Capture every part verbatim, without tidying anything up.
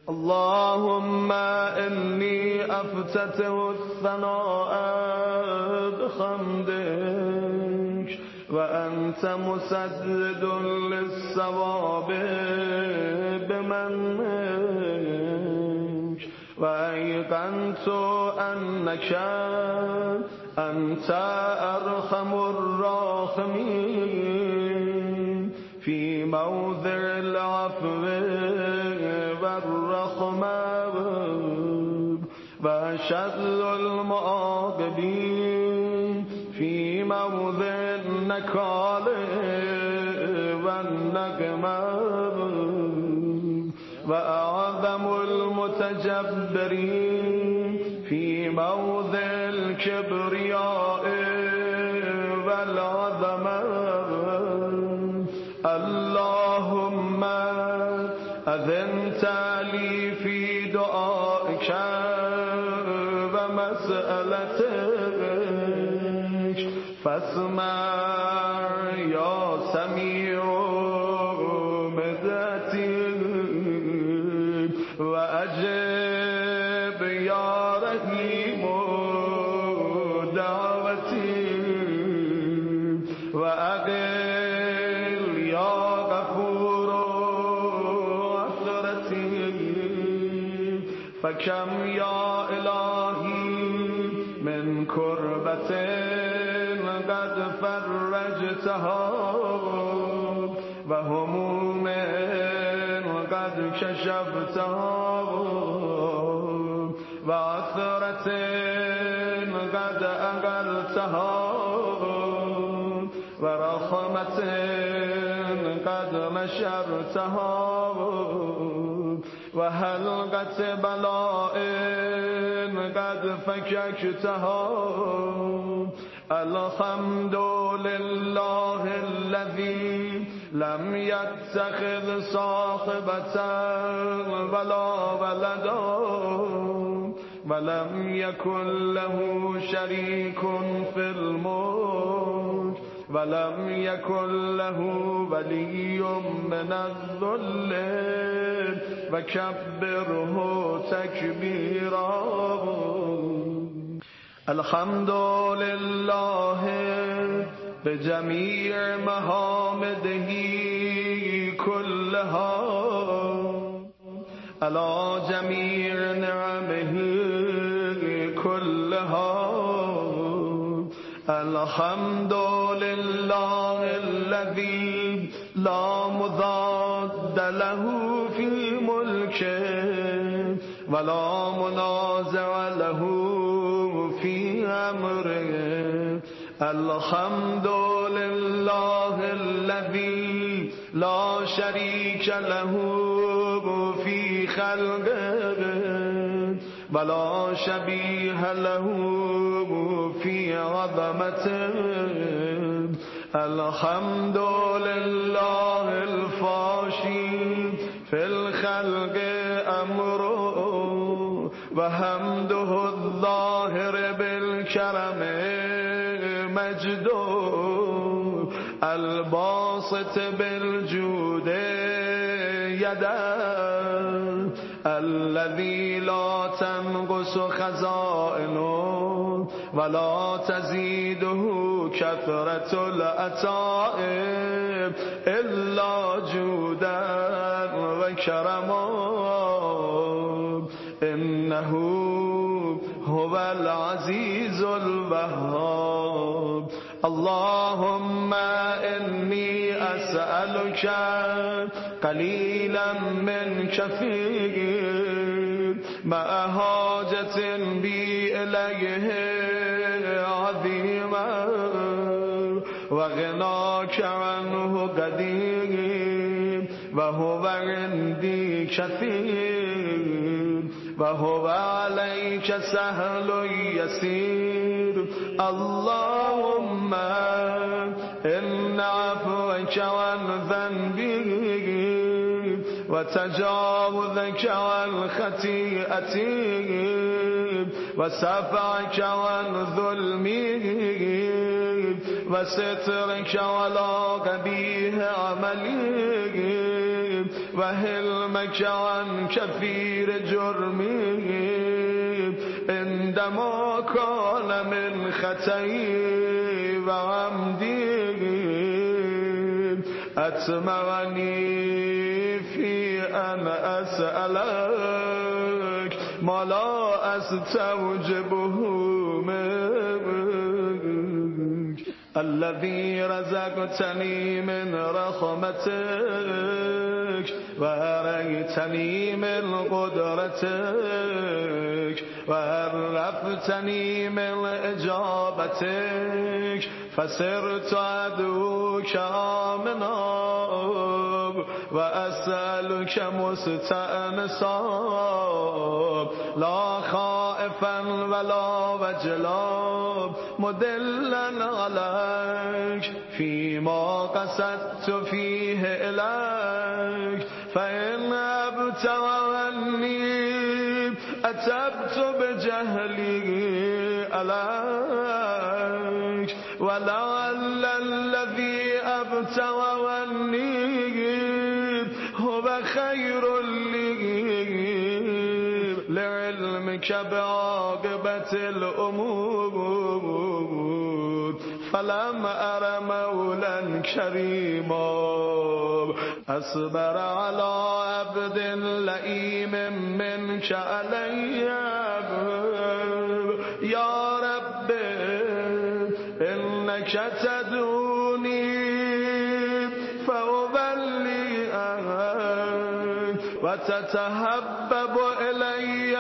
اللهم إني أفتتح الثناء بحمدك وأنت مسدد للصواب بمنك وأيقنت أنك أنت أرحم الراحمين في موضع العفو والرحمة وأشد المعاقبين في موضع النكال والنقمة وأعظم المتجبرين في موضع الكبرياء والعظمة اللهم أذنت لي في دعائك ومسألتك فاسمع يا سميع بدعتي وأجب يا رحيم دعوتي وأقل يا غفور عثرتي فكم يا إلهي من كربة قد فرجتها وهموم قد كشفتها وعثرة قد أقلتها ورحمة قد نشرتها وحلقة بلاء قد فككتها الحمد لله الذي لم يتخذ صاحبة ولا ولدا ولم يكن له شريك في الملك ولم يكن له ولي من الذل وكبره تكبيرا الحمد لله بجميع محامده كلها على جميع نعمه كلها الحمد لله الذي لا مضاد له في ملكه ولا منازع له في أمره الحمد لله الذي لا شريك له في خلقه ولا شبيه له في عظمته الحمد لله الفاشي في الخلق أمره وحمده الظاهر بالكرم مجده الباسط بالجود يده الذي لا تنقص خزائنه ولا تزيده كثرة العطاء إلا جودا وكرما إنه هو العزيز الوهاب اللهم إني أسألك قليلا من كثير مع حاجة بي إليه عظيما وغناك عنه قدير وهو عندي كثير وهو عليك سهل يسير اللهم إن عفوك عن ذنبي وتجاوزك عن خطيئتي وسفعك عن ظلمي وسترك على قبيح عملي و حلمك عن كثير جرمي عندما كان من خطئي وعمدي أتمرني في أن أسألك ما لا أستوجبه منك الذي رزقتني من رحمتك وأريتني من قدرتك وعرفتني من إجابتك فصرت أدعوك آمنا وأسألك مستأنسا لا خائفا ولا وجلا مدلا عليك فيما قصدت فيه إليك فإن أبتغني أتبت بجهلي عليك ولعل الذي أبتغني هو خير لي لعلمك بعاقبة الأمور فلم أر مولا كريما أصبر على عبد لئيم منك علي يا رب إنك تدعوني فأبلي وتتهبب إلي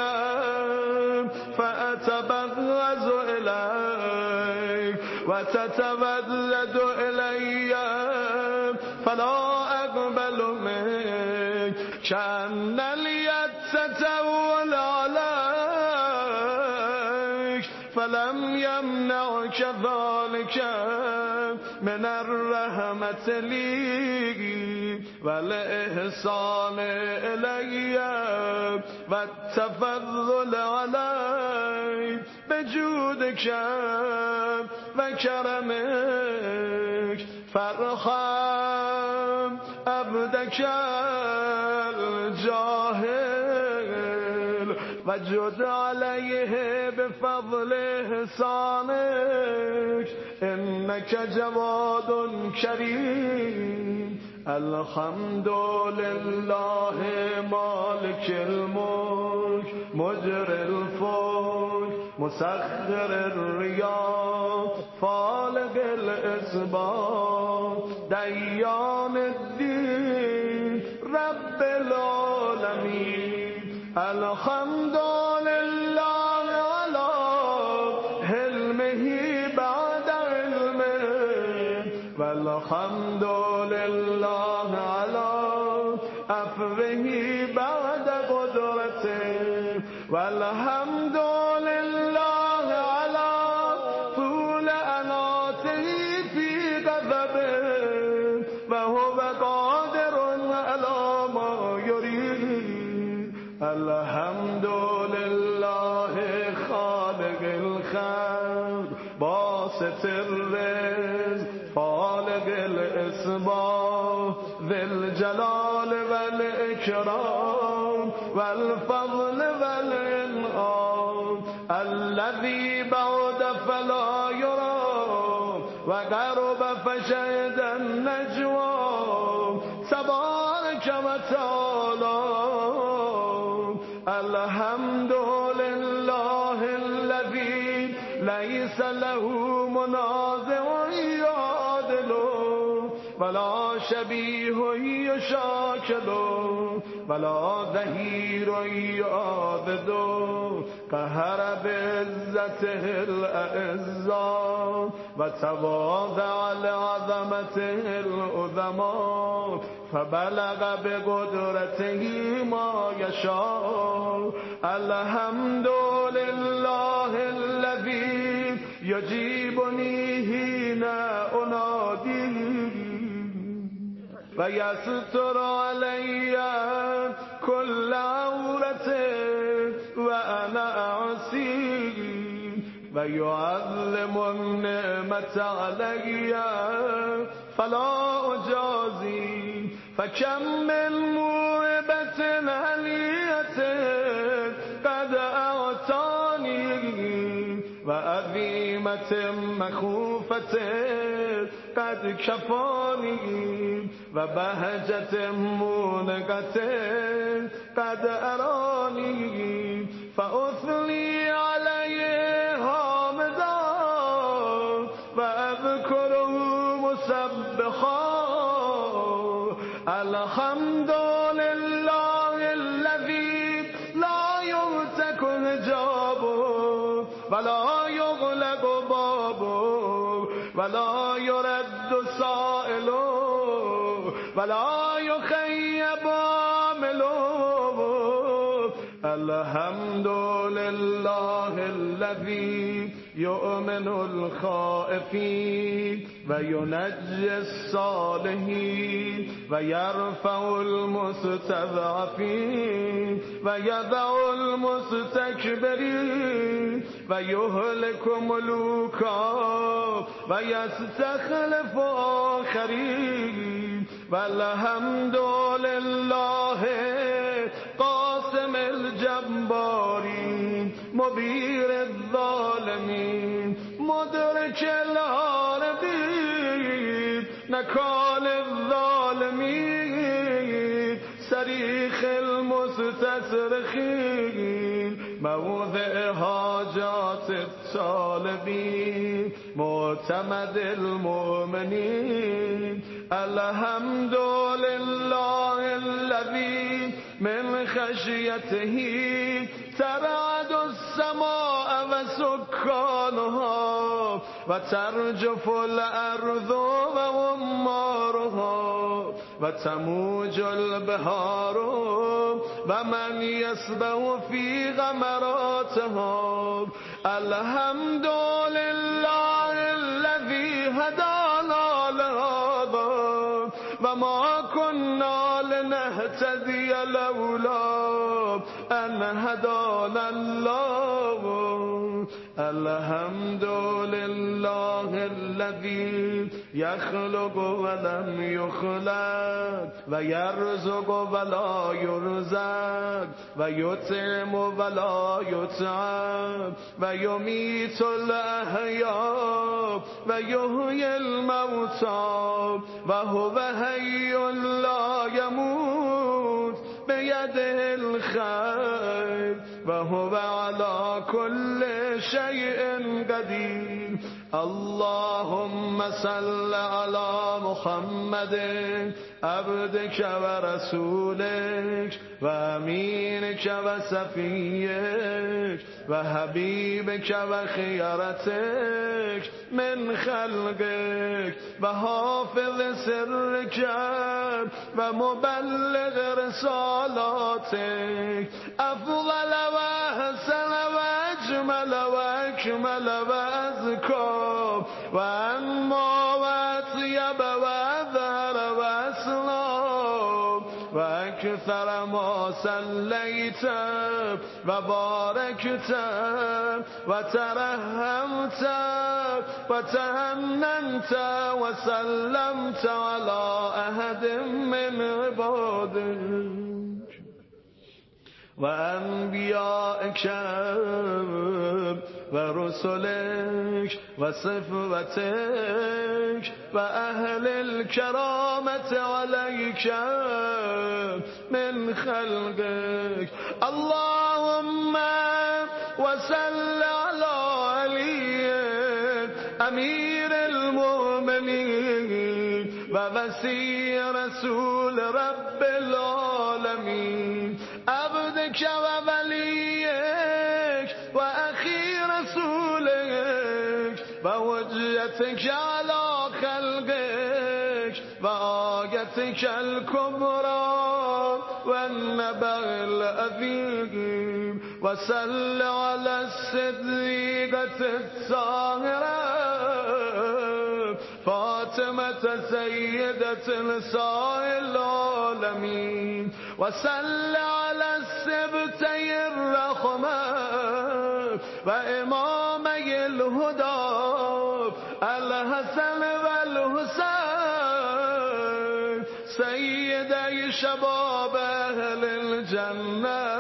فأتبغز إليك وتتبدد إلي فلا أقبل منك كأن اليد تتول عليك فلم يمنعك ذلك من الرحمة لي والإحسان إلي والتفضل علي بجودك وكرمك فارحم عبدك الجاهل وجد عليه بفضل إحسانك إنك جواد كريم الحمد لله مالك الملك مجري الفلك مسخر الرياح فالق الإصباح ديان الدين رب العالمين الحمد لله على حلمه بعد علمه والحمد لله على عفوه بعد قدرته والحمد لله على طول أناته في غضبه وهو قادر على ما يريد الحمد لله خالق الخلق باسط الرزق خالق الإصباح ذي الجلال والإكرام والفضل والإنعام الذي بعد فلا يرى وقرب فشهد النجوى تبارك وتعالى الحمد لله الذي ليس له منازع يعادله ولا شبيه يشاكله ولا ظهير يعاضده قهر بعزته الأعزاء وتواضع لعظمته العظماء فبلغ بقدرته ما يشاء الحمد لله الذي يجيبني حين أناديه ويستر علي كل عورة وأنا أعصيه ويعظم النعمة علي فلا أجازي فكم من العلية قد أعطاني وعظيمة مخوفة قد كفاني وبهجة مونقة قد أراني فأثني عليه حامدا وأذكره مسبحا الحمد لله الذي لا يمسك حجابه ولا يغلق بابه ولا يرد سائله ولا يخيب عامله الحمد لله الذي يؤمن الخائفين وينجي الصالحين ويرفع المستضعفين ويدع المستكبرين ويهلك ملوكا ويستخلف آخرين والحمد لله قاسم الجبارين مبير الظالمين مدرك العارضين نكال الظالمين صريخ المستصرخين موضع حاجات الطالبين معتمد المؤمنين الحمد لله الذي من خشيته ترعد السماء وسكانها وترجف الأرض وعمارها وتموج البحار ومن يسبح في غمراتها الحمد لله الذي هدانا لهذا وما كنا لنهتدي لولا أن هدانا الله الحمد لله الذي يخلق ولم يخلق ويرزق ولا يرزق ويطعم ولا يطعم ويميت الأحياء ويحيي الموتى وهو حي لا يموت بيده الخير وهو على كل شيء قدير اللهم صل على محمد عبدك ورسولك وأمينك وصفيك وحبيبك وخيرتك من خلقك وحافظ سرك ومبلغ رسالاتك أفضل وأحسن وأجمل وأكمل وأزكى وأنمى وأطيب وأظهر وأسلم وأكثر ما صليت وباركت وترحمت وتهننت وسلمت على أحد من عبادك وأنبيائك ورسلك وصفوتك وأهل الكرامة عليك من خلقك اللهم وصل على علي أمير المؤمنين ووصي رسول رب العالمين عبدك ووليك وأخي رسولك وحجتك على خلقك وآيتك الكبرى والنبأ العظيم وصل على الصديقة الطاهرة فاطمة سيدة نساء العالمين وصل على السبتي الرحمة وإمامي الهدى الحسن والحسين سيدي شباب أهل الجنة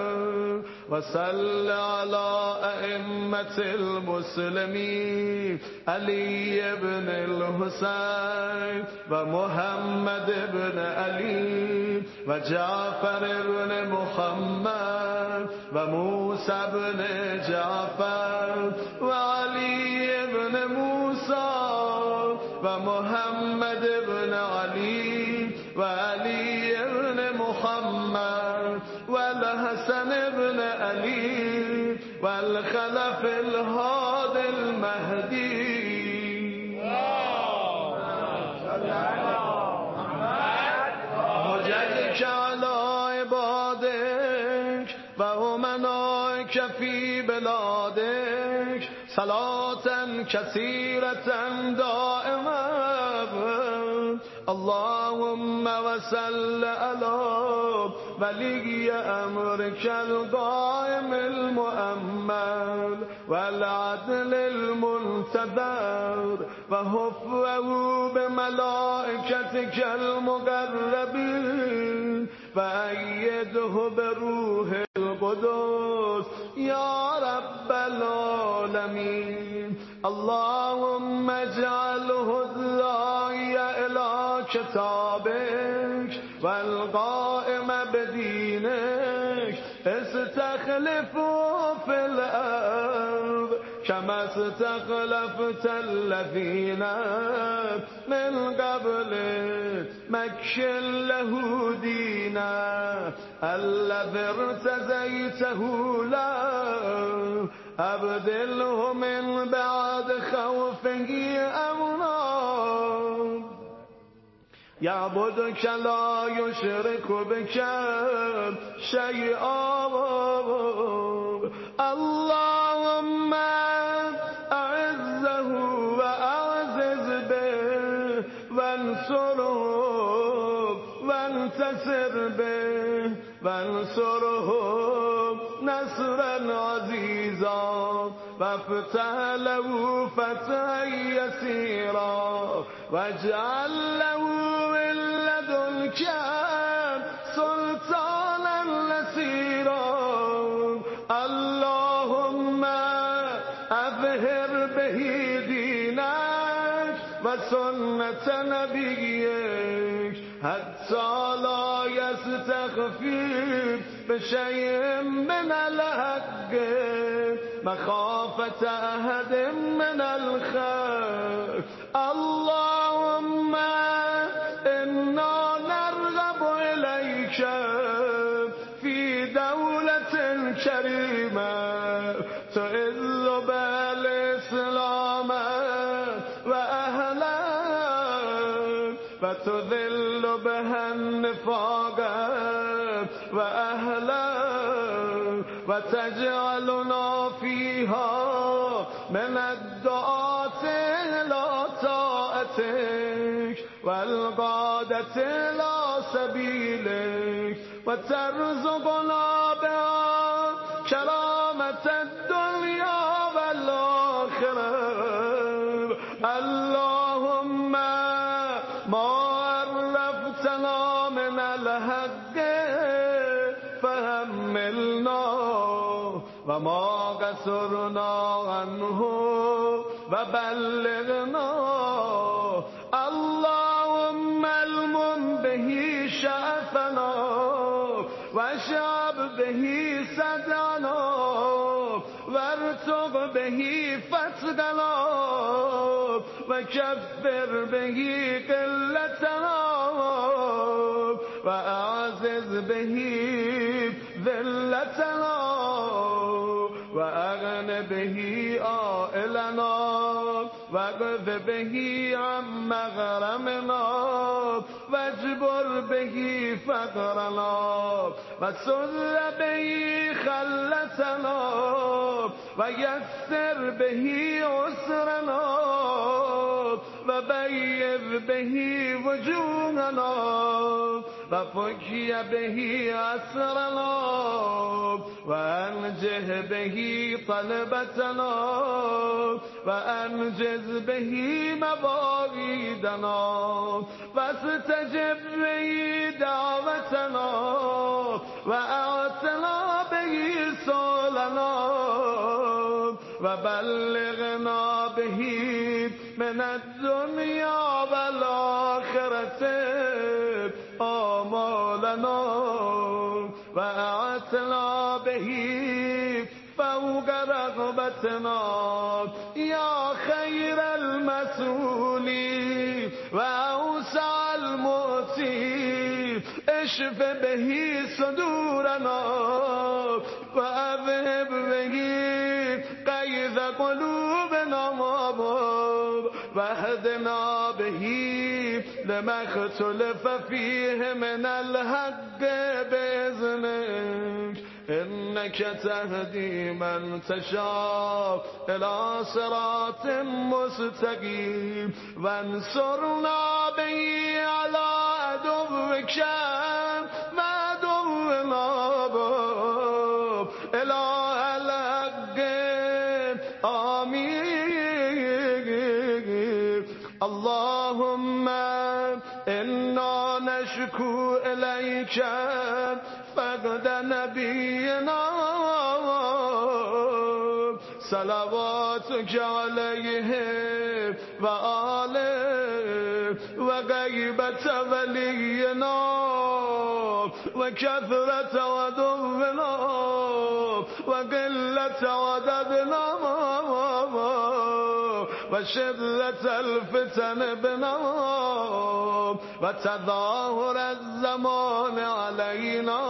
وصل على أئمة المسلمين علي بن الحسين ومحمد بن علي وجعفر بن محمد وموسى بن جعفر وعلي بن موسى ومحمد بن علي وعلي بن محمد والحسن بن علي والخلف الهادي المهدي حججك على عبادك وأمنائك في بلادك صلاة كثيرة دائمة اللهم وصل على ولي أمرك القائم المؤمل والعدل المنتظر وحفظه بملائكتك المقربين فأيده بروح القدس يا رب العالمين اللهم اجعله الداعي إلى كتابك والقائم بدينك استخلفه في الأرض كما استخلفت الذين من قبل مكن له دينا الذي ارتزيته له أبدله من بعد خوفه أمنا يعبدك لا يشرك بك شيئا اللهم أعزه وأعزز به وانصره وانتصر به وانصره نصرا عزيزا وافتح له فتحا يسيرا واجعل له من لدنك سلطانا نصيرا اللهم أظهر به دينك وسنة نبيك حتى لا يستخفي بشيء من الحق مخافة أحد من الخير اللهم إنا نرغب إليك في دولة كريمة تعز بها الإسلام وأهله وتذل بها النفاق وأهله وتجعلنا فيها من الدعاة إلى طاعتك والقادة إلى سبيلك وترزقنا بها كرامة الدنيا والآخرة اللهم ما عرفتنا من الحق فهملنا وما قصرنا عنه وبلغنا اللهم المن به شأفنا واشعب به صدرنا وارتق به فتقنا وكفر به قلتنا وأعزز به ذلتنا وأغن به آئلنا واقف به عن مغرمنا واجبر به فقرنا وسر به خلتنا ويسر به عسرنا وبيض به وجوهنا وفكي به أسرنا وأنجه به طلبتنا وأنجز به مواعيدنا واستجب به دعوتنا وأعتنا به سؤلنا وبلغنا به من الدنيا والآخرة آمالنا وأعتنا به فوق رغبتنا يا خير المسؤولين وأوسع المؤتي اشف به صدورنا وأذهب به قيد قلوبنا واهدنا به لما اختلف فيه من الحق بإذنك إنك تهدي من تشاء إلى صراط مستقيم وانصرنا به على عدوك وعدونا إله الحق آمين. اللهم إنا نشكو إليك فقد نبينا صلواتك عليه وآله وغيبة ولينا وكثرة عدونا وقلة عددنا وشدة الفتن بنا وتظاهر الزمان علينا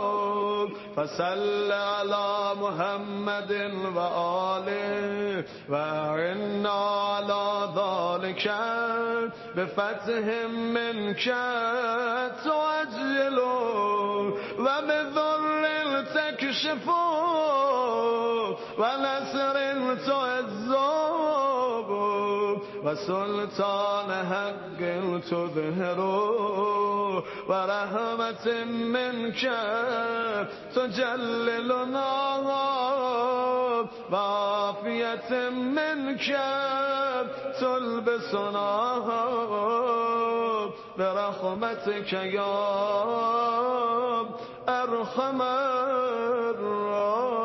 فصل على محمد وآله وإنا على ذلك بفتح منك تعجل وبذر تكشف ونصر تعز وسلطان حق تظهر ورحمة منك تجللنا وعافية منك تلبسنا برحمتك يا أرحم الراحمين.